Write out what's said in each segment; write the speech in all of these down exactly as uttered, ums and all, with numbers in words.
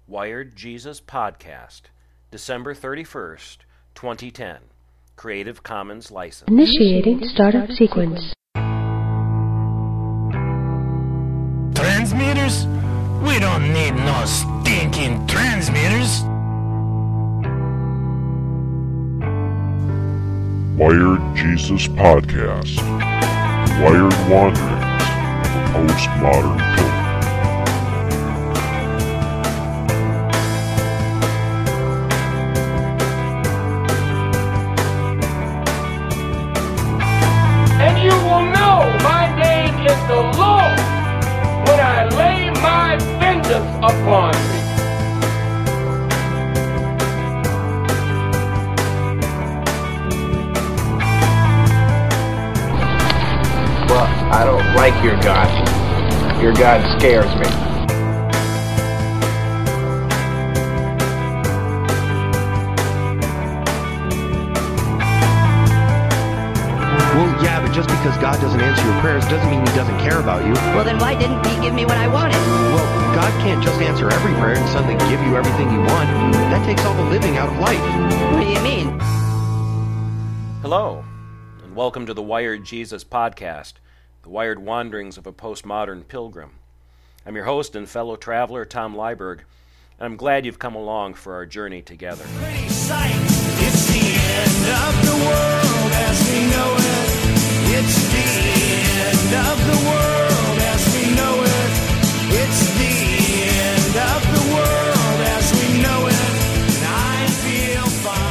Wired Jesus Podcast, December thirty-first, twenty ten. Creative Commons license. Initiating startup sequence. Transmitters? We don't need no stinking transmitters. Wired Jesus Podcast. Wired Wanderings of a Postmodern Pilgrim. And you will know my name is the Lord when I lay my vengeance upon thee. Well, I don't like your God. Your God scares me. Well, yeah, but just because God doesn't answer your prayers doesn't mean He doesn't care about you. Well, then why didn't He give me what I wanted? Well, God can't just answer every prayer and suddenly give you everything you want. That takes all the living out of life. What do you mean? Hello, and welcome to the Wired Jesus Podcast, the wired wanderings of a postmodern pilgrim. I'm your host and fellow traveler, Tom Liburg, and I'm glad you've come along for our journey together. Pretty sight. It's the end of the world as we know it. It's the end of the world as we know it. It's the end of the world as we know it. And I feel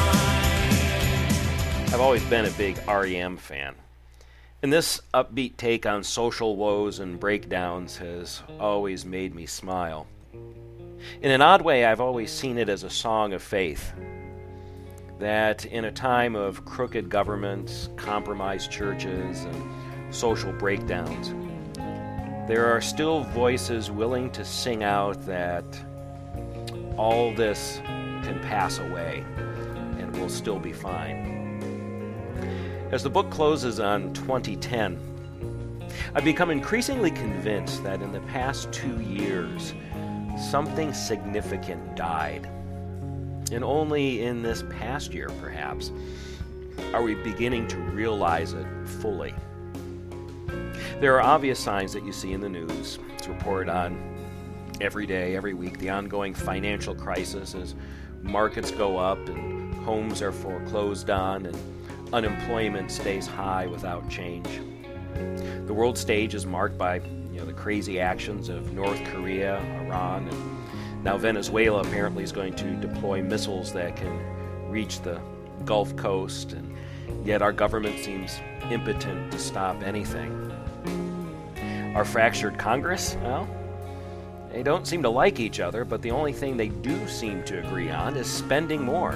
fine. I've always been a big R E M fan, and this upbeat take on social woes and breakdowns has always made me smile. In an odd way, I've always seen it as a song of faith, that in a time of crooked governments, compromised churches, and social breakdowns, there are still voices willing to sing out that all this can pass away and we'll still be fine. As the book closes on twenty ten, I've become increasingly convinced that in the past two years, something significant died. And only in this past year, perhaps, are we beginning to realize it fully. There are obvious signs that you see in the news. It's reported on every day, every week, the ongoing financial crisis as markets go up and homes are foreclosed on and unemployment stays high without change. The world stage is marked by you know, the crazy actions of North Korea, Iran, and now Venezuela apparently is going to deploy missiles that can reach the Gulf Coast, and yet our government seems impotent to stop anything. Our fractured Congress, well, they don't seem to like each other, but the only thing they do seem to agree on is spending more.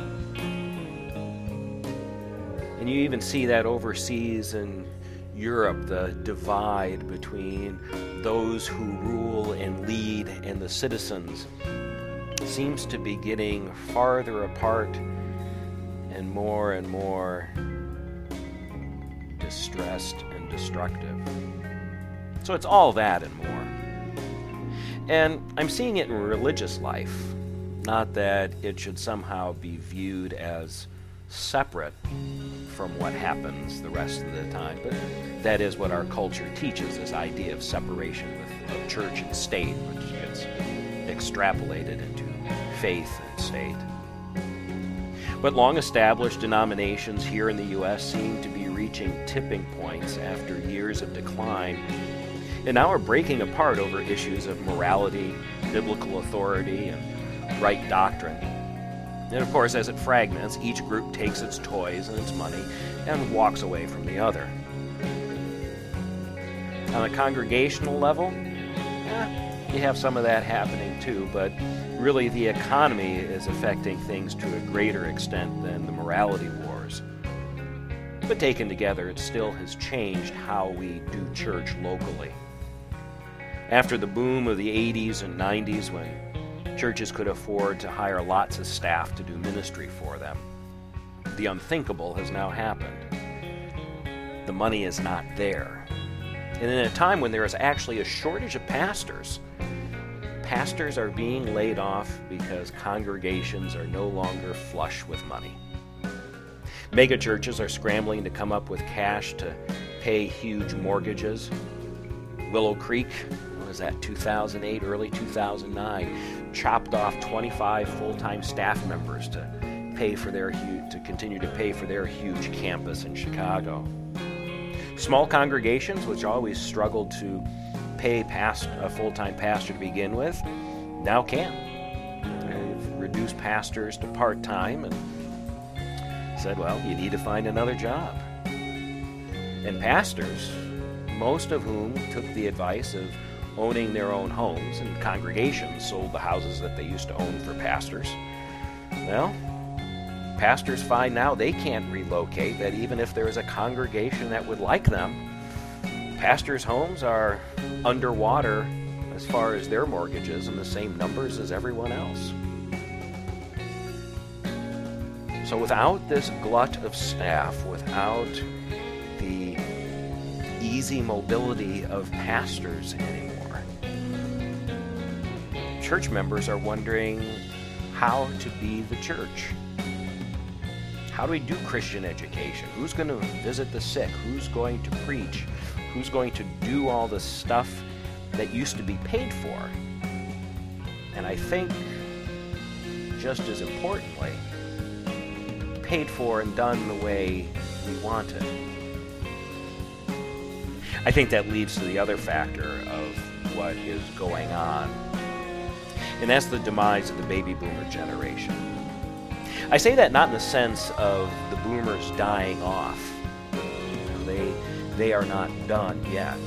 And you even see that overseas in Europe, the divide between those who rule and lead and the citizens seems to be getting farther apart and more and more distressed and destructive. So it's all that and more. And I'm seeing it in religious life, not that it should somehow be viewed as separate from what happens the rest of the time, but that is what our culture teaches, this idea of separation with, of church and state, which gets extrapolated into faith and state. But long-established denominations here in the U S seem to be reaching tipping points after years of decline, and now are breaking apart over issues of morality, biblical authority, and right doctrine. And of course, as it fragments, each group takes its toys and its money and walks away from the other. On a congregational level, eh, you have some of that happening too, but really the economy is affecting things to a greater extent than the morality wars. But taken together, it still has changed how we do church locally. After the boom of the eighties and nineties, when churches could afford to hire lots of staff to do ministry for them, the unthinkable has now happened. The money is not there. And in a time when there is actually a shortage of pastors, pastors are being laid off because congregations are no longer flush with money. Mega churches are scrambling to come up with cash to pay huge mortgages. Willow Creek, what was that, two thousand eight, early two thousand nine, chopped off twenty-five full-time staff members to pay for their hu- to continue to pay for their huge campus in Chicago. Small congregations, which always struggled to pay past a full-time pastor to begin with, now can. They've reduced pastors to part-time and said, well, you need to find another job. And pastors, most of whom took the advice of owning their own homes, and congregations sold the houses that they used to own for pastors, well, pastors find now they can't relocate, that even if there is a congregation that would like them, pastors' homes are underwater as far as their mortgages in the same numbers as everyone else. So without this glut of staff, without the easy mobility of pastors anymore, church members are wondering how to be the church. How do we do Christian education? Who's going to visit the sick? Who's going to preach? Who's going to do all the stuff that used to be paid for? And I think, just as importantly, paid for and done the way we want it. I think that leads to the other factor of what is going on, and that's the demise of the baby boomer generation. I say that not in the sense of the boomers dying off. You know, they, they are not done yet.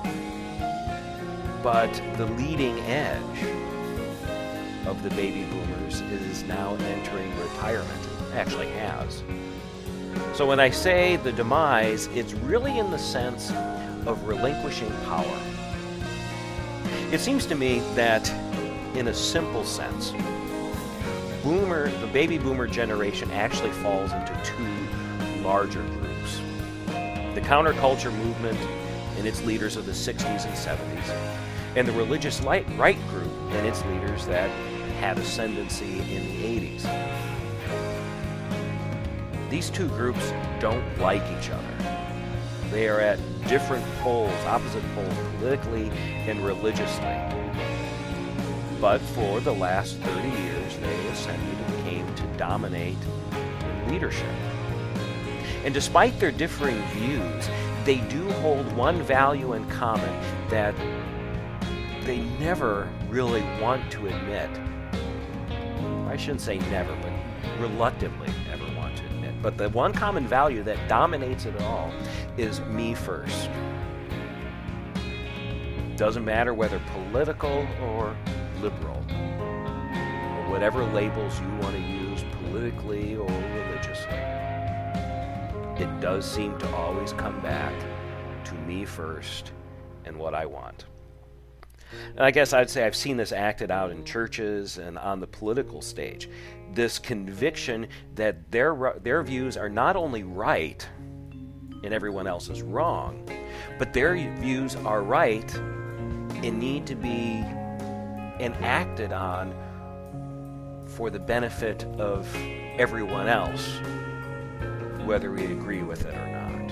But the leading edge of the baby boomers is now entering retirement. It actually has. So when I say the demise, it's really in the sense of relinquishing power. It seems to me that, in a simple sense, Boomer, the baby boomer generation actually falls into two larger groups. The counterculture movement and its leaders of the sixties and seventies, and the religious right group and its leaders that had ascendancy in the eighties. These two groups don't like each other. They are at different poles, opposite poles, politically and religiously. But for the last thirty years, they ascended and came to dominate in leadership. And despite their differing views, they do hold one value in common that they never really want to admit. I shouldn't say never, but reluctantly never want to admit. But the one common value that dominates it all is me first. Doesn't matter whether political or liberal, or whatever labels you want to use politically or religiously. It does seem to always come back to me first and what I want. And I guess I'd say I've seen this acted out in churches and on the political stage. This conviction that their their views are not only right and everyone else is wrong, but their views are right and need to be enacted on for the benefit of everyone else, whether we agree with it or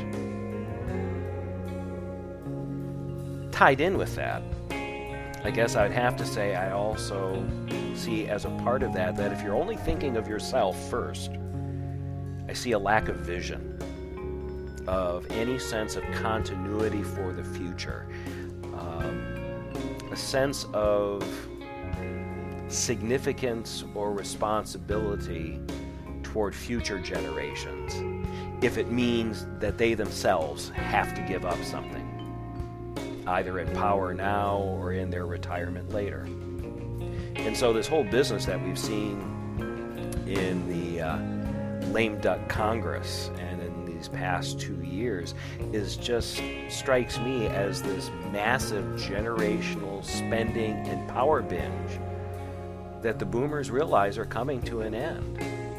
not. Tied in with that, I guess I'd have to say I also see as a part of that that if you're only thinking of yourself first, I see a lack of vision, of any sense of continuity for the future, um, a sense of significance or responsibility toward future generations, if it means that they themselves have to give up something, either in power now or in their retirement later. And so this whole business that we've seen in the uh, lame duck Congress and in these past two years is just strikes me as this massive generational spending and power binge that the boomers realize are coming to an end.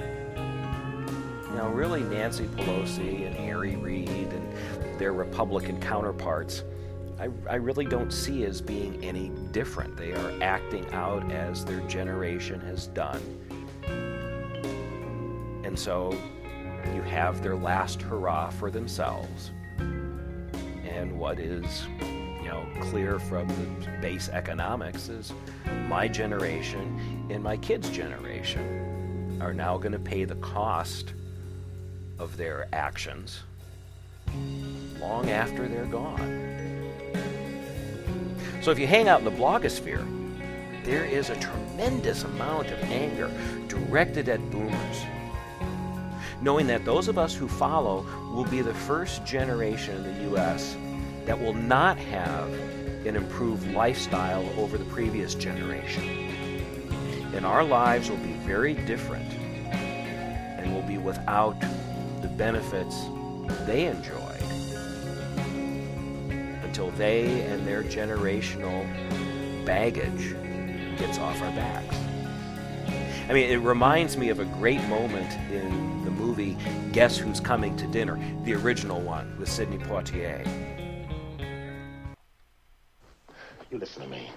Now, really, Nancy Pelosi and Harry Reid and their Republican counterparts I, I really don't see as being any different. They are acting out as their generation has done. And so you have their last hurrah for themselves. And what is, you know, clear from the base economics is my generation and my kids' generation are now going to pay the cost of their actions long after they're gone. So if you hang out in the blogosphere, there is a tremendous amount of anger directed at boomers, knowing that those of us who follow will be the first generation in the U S that will not have an improved lifestyle over the previous generation. And our lives will be very different and will be without the benefits they enjoyed until they and their generational baggage gets off our backs. I mean, it reminds me of a great moment in the movie Guess Who's Coming to Dinner, the original one with Sidney Poitier. You listen to me.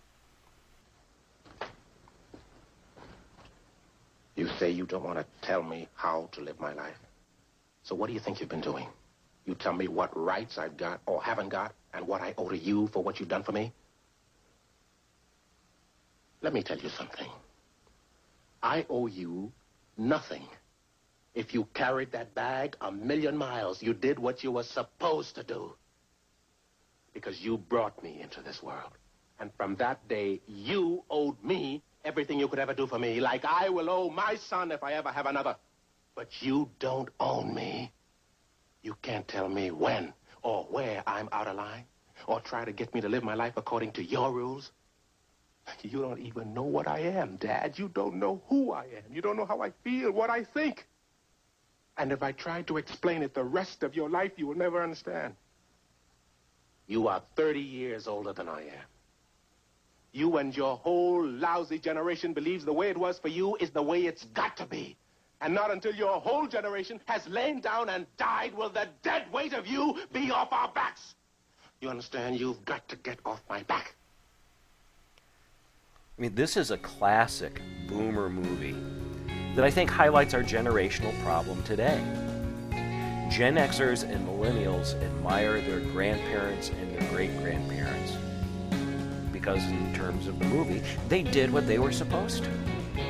You say you don't want to tell me how to live my life. So what do you think you've been doing? You tell me what rights I've got or haven't got and what I owe to you for what you've done for me? Let me tell you something. I owe you nothing. If you carried that bag a million miles, you did what you were supposed to do. Because you brought me into this world. And from that day, you owed me everything you could ever do for me, like I will owe my son if I ever have another. But you don't own me. You can't tell me when or where I'm out of line or try to get me to live my life according to your rules. You don't even know what I am, Dad. You don't know who I am. You don't know how I feel, what I think. And if I try to explain it the rest of your life, you will never understand. You are thirty years older than I am. You and your whole lousy generation believes the way it was for you is the way it's got to be. And not until your whole generation has lain down and died will the dead weight of you be off our backs. You understand? You've got to get off my back. I mean, this is a classic boomer movie that I think highlights our generational problem today. Gen Xers and millennials admire their grandparents and their great-grandparents because in terms of the movie, they did what they were supposed to.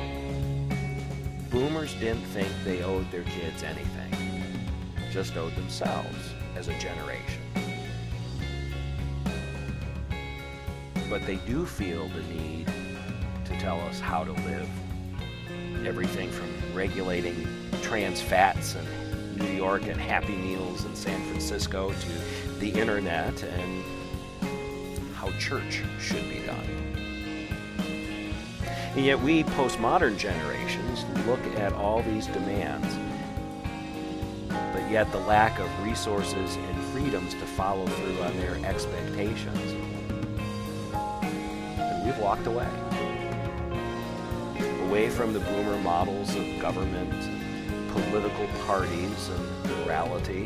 Boomers didn't think they owed their kids anything, just owed themselves as a generation. But they do feel the need to tell us how to live. Everything from regulating trans fats in New York and Happy Meals in San Francisco to the internet and how church should be done. And yet we postmodern generations look at all these demands, but yet the lack of resources and freedoms to follow through on their expectations. And we've walked away. Away from the boomer models of government, political parties, and morality,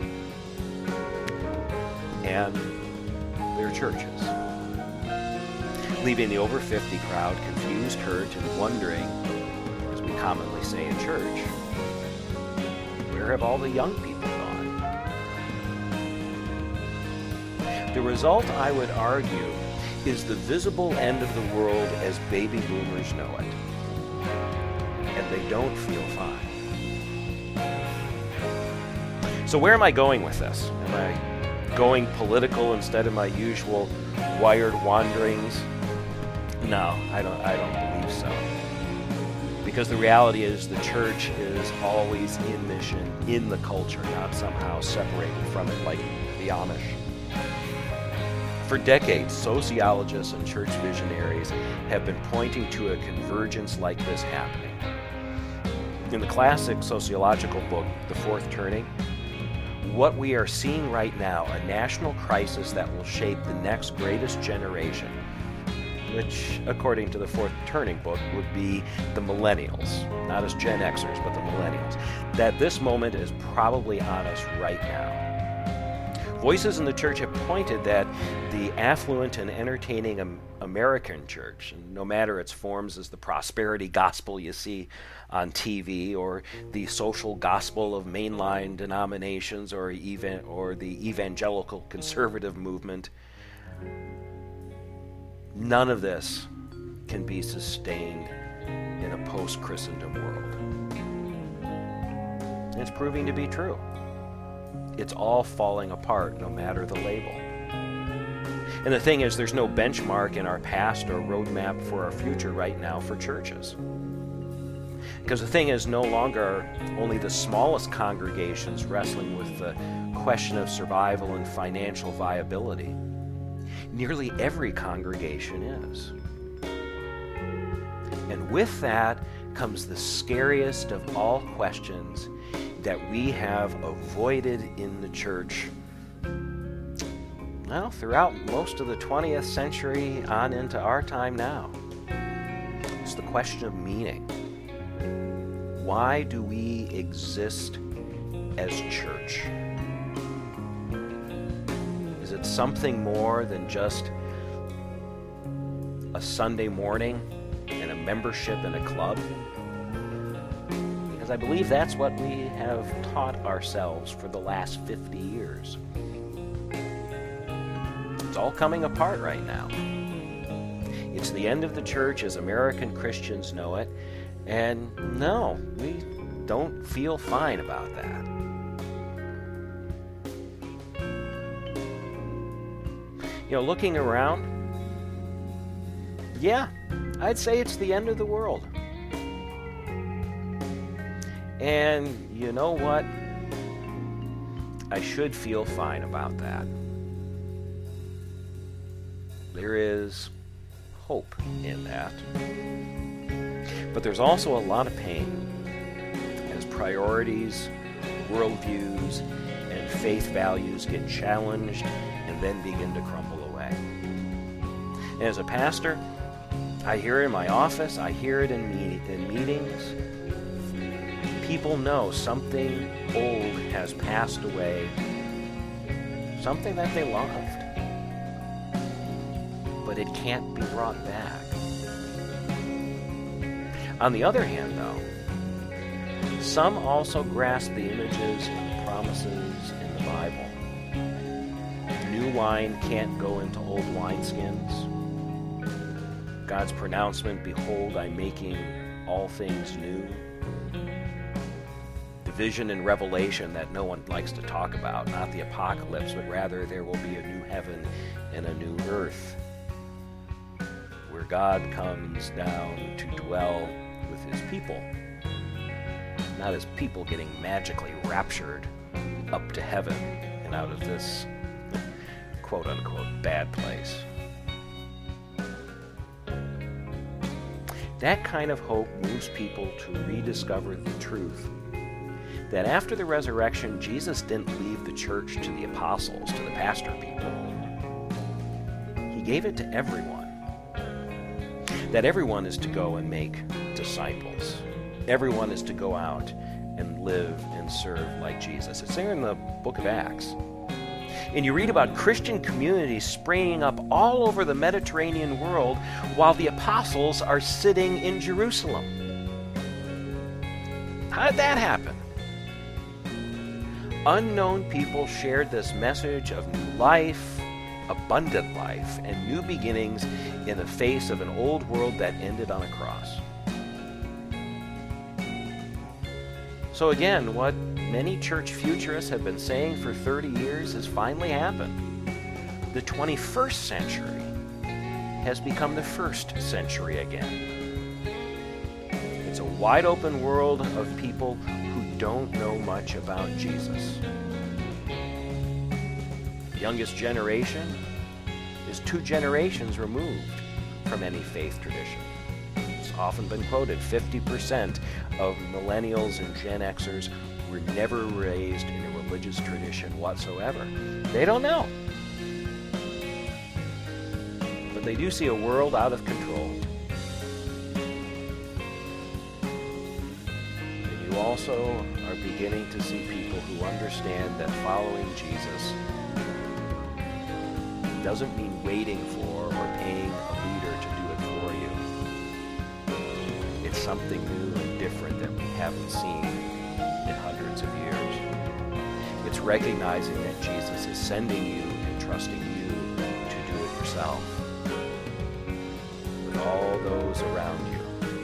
and their churches. Leaving the over fifty crowd confused, hurt, and wondering, as we commonly say in church, where have all the young people gone? The result, I would argue, is the visible end of the world as baby boomers know it. And they don't feel fine. So where am I going with this? Am I going political instead of my usual wired wanderings? No, I don't I don't believe so. Because the reality is the church is always in mission, in the culture, not somehow separated from it like the Amish. For decades, sociologists and church visionaries have been pointing to a convergence like this happening. In the classic sociological book, The Fourth Turning, what we are seeing right now, a national crisis that will shape the next greatest generation, which, according to the Fourth Turning book, would be the millennials, not as Gen Xers, but the millennials, that this moment is probably on us right now. Voices in the church have pointed that the affluent and entertaining um, American church, no matter its forms as the prosperity gospel you see on T V, or the social gospel of mainline denominations, or, even, or the evangelical conservative movement, none of this can be sustained in a post-Christendom world. It's proving to be true. It's all falling apart, no matter the label. And the thing is, there's no benchmark in our past or roadmap for our future right now for churches. Because the thing is, no longer only the smallest congregations wrestling with the question of survival and financial viability. Nearly every congregation is. And with that comes the scariest of all questions that we have avoided in the church, well, throughout most of the twentieth century on into our time now. It's the question of meaning. Why do we exist as church? Is it something more than just a Sunday morning and a membership in a club? Because I believe that's what we have taught ourselves for the last fifty years. It's all coming apart right now. It's the end of the church as American Christians know it, and no, we don't feel fine about that. You know, looking around, yeah, I'd say it's the end of the world. And you know what? I should feel fine about that. There is hope in that. But there's also a lot of pain as priorities, worldviews, and faith values get challenged and then begin to crumble away. And as a pastor, I hear it in my office, I hear it in, meet- in meetings. People know something old has passed away, something that they loved, but it can't be brought back. On the other hand, though, some also grasp the images and promises in the Bible. New wine can't go into old wineskins. God's pronouncement, "Behold, I'm making all things new." The vision and revelation that no one likes to talk about, not the apocalypse, but rather there will be a new heaven and a new earth, where God comes down to dwell with his people, not as people getting magically raptured up to heaven and out of this quote-unquote bad place. That kind of hope moves people to rediscover the truth that after the resurrection, Jesus didn't leave the church to the apostles, to the pastor people. He gave it to everyone. That everyone is to go and make disciples. Everyone is to go out and live and serve like Jesus. It's there in the book of Acts. And you read about Christian communities springing up all over the Mediterranean world while the apostles are sitting in Jerusalem. How did that happen? Unknown people shared this message of new life, abundant life, and new beginnings in the face of an old world that ended on a cross. So again, what many church futurists have been saying for thirty years has finally happened. The twenty-first century has become the first century again. It's a wide open world of people who don't know much about Jesus. The youngest generation is two generations removed from any faith tradition. It's often been quoted, fifty percent of millennials and Gen Xers were never raised in a religious tradition whatsoever. They don't know. But they do see a world out of control. And you also are beginning to see people who understand that following Jesus doesn't mean waiting for or paying a leader to do it for you. It's something new and different that we haven't seen in hundreds of years. It's recognizing that Jesus is sending you and trusting you to do it yourself with all those around you.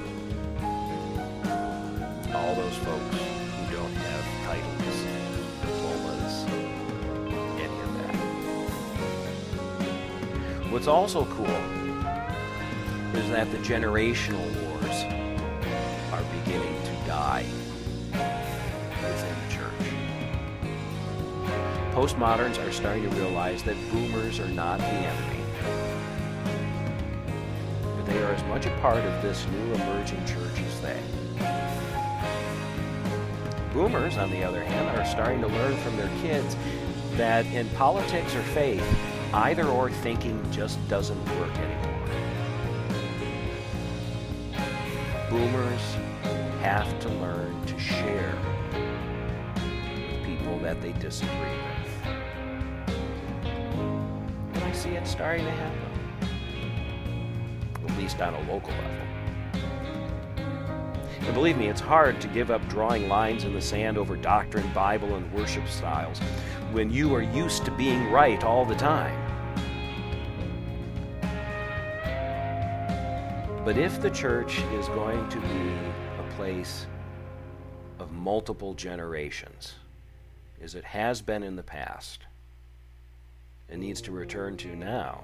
All those folks who don't have titles, diplomas, any of that. What's also cool is that the generational wars are beginning to die within the church. Postmoderns are starting to realize that boomers are not the enemy, but they are as much a part of this new emerging church as they. Boomers, on the other hand, are starting to learn from their kids that in politics or faith, either or thinking just doesn't work anymore. Boomers have to learn to share with people that they disagree with. And I see it starting to happen, at least on a local level. And believe me, it's hard to give up drawing lines in the sand over doctrine, Bible, and worship styles when you are used to being right all the time. But if the church is going to be a place of multiple generations, as it has been in the past, and needs to return to now,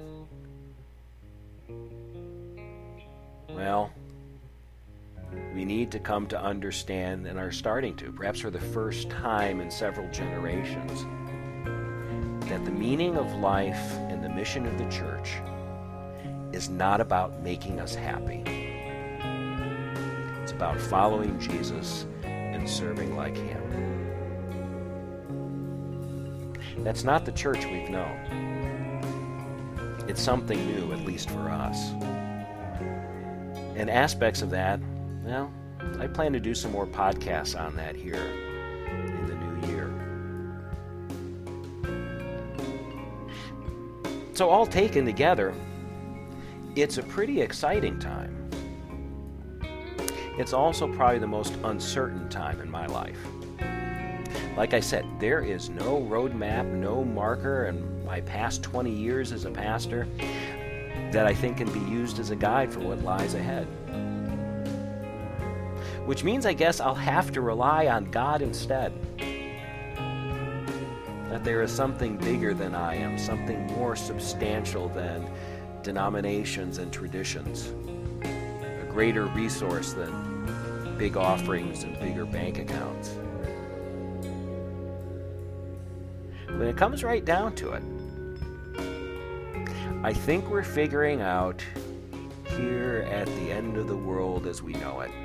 well, we need to come to understand, and are starting to, perhaps for the first time in several generations, that the meaning of life and the mission of the church is not about making us happy. It's about following Jesus and serving like Him. That's not the church we've known. It's something new, at least for us. And aspects of that, well, I plan to do some more podcasts on that here in the new year. So all taken together, it's a pretty exciting time. It's also probably the most uncertain time in my life. Like I said, there is no roadmap, no marker in my past twenty years as a pastor that I think can be used as a guide for what lies ahead. Which means, I guess, I'll have to rely on God instead. That there is something bigger than I am, something more substantial than denominations and traditions, a greater resource than big offerings and bigger bank accounts. When it comes right down to it, I think we're figuring out here at the end of the world as we know it,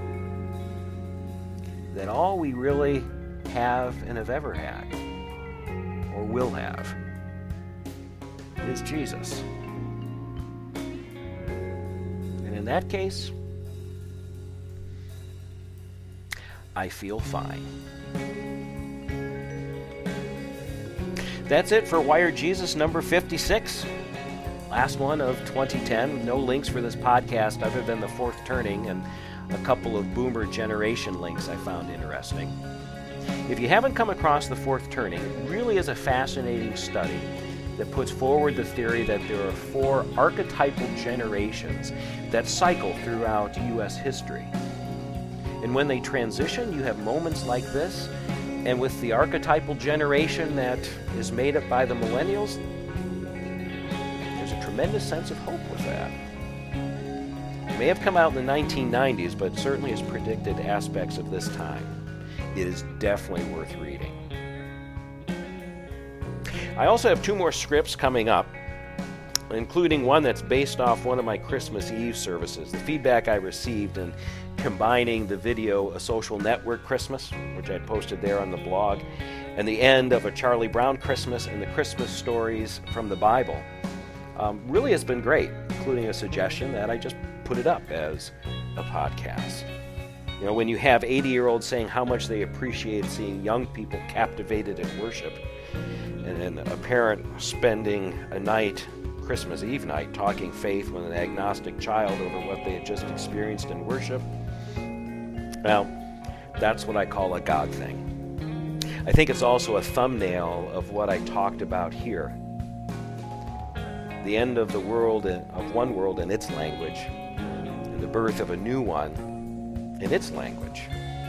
that all we really have and have ever had, or will have, is Jesus. And in that case, I feel fine. That's it for Wired Jesus number fifty-six. Last one of twenty ten. No links for this podcast other than the fourth turning and a couple of boomer generation links I found interesting. If you haven't come across the fourth turning, it really is a fascinating study that puts forward the theory that there are four archetypal generations that cycle throughout U S history. And when they transition, you have moments like this, and with the archetypal generation that is made up by the millennials, there's a tremendous sense of hope with that. It may have come out in the nineteen nineties, but certainly has predicted aspects of this time. It is definitely worth reading. I also have two more scripts coming up, including one that's based off one of my Christmas Eve services. The feedback I received in combining the video A Social Network Christmas, which I posted there on the blog, and the end of A Charlie Brown Christmas and the Christmas stories from the Bible, um, really has been great, including a suggestion that I just put it up as a podcast. You know, when you have eighty-year-olds saying how much they appreciate seeing young people captivated in worship, and a parent spending a night, Christmas Eve night, talking faith with an agnostic child over what they had just experienced in worship. Well, that's what I call a God thing. I think it's also a thumbnail of what I talked about here. The end of the world, of one world in its language, and the birth of a new one in its language,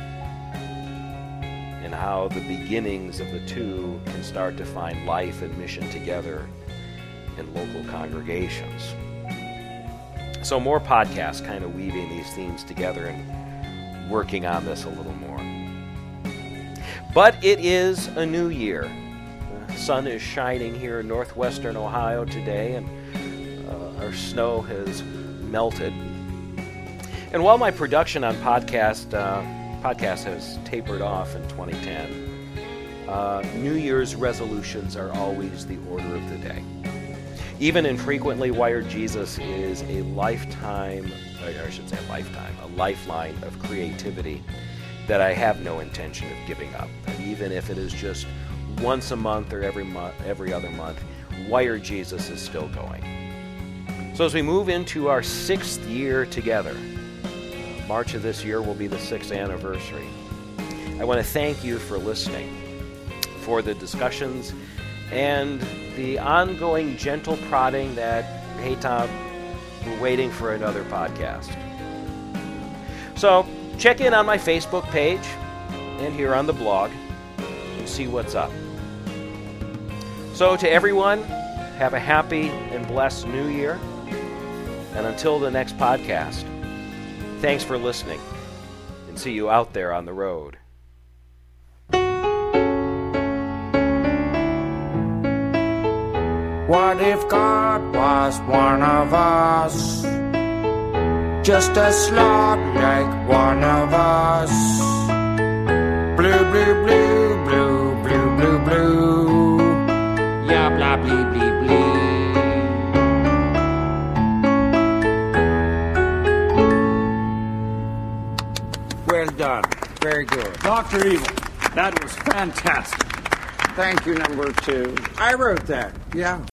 and how the beginnings of the two can start to find life and mission together in local congregations. So more podcasts kind of weaving these themes together and working on this a little more. But it is a new year. The sun is shining here in northwestern Ohio today, and uh, our snow has melted. And while my production on podcast uh, podcast has tapered off in twenty ten, uh, New Year's resolutions are always the order of the day. Even infrequently, Wired Jesus is a lifetime, or I should say a lifetime, a lifeline of creativity that I have no intention of giving up. And even if it is just once a month or every month, every other month, Wired Jesus is still going. So as we move into our sixth year together, March of this year will be the sixth anniversary. I want to thank you for listening, for the discussions, and the ongoing gentle prodding that, hey Tom, we're waiting for another podcast. So check in on my Facebook page and here on the blog and see what's up. So to everyone, have a happy and blessed new year. And until the next podcast, thanks for listening, and see you out there on the road. What if God was one of us? Just a slot like one of us. Blue, blue, blue, blue, blue, blue, blue. Yeah, blah, blee, blee, blee. Well done. Very good. Doctor Evil, that was fantastic. Thank you, number two. I wrote that. Yeah.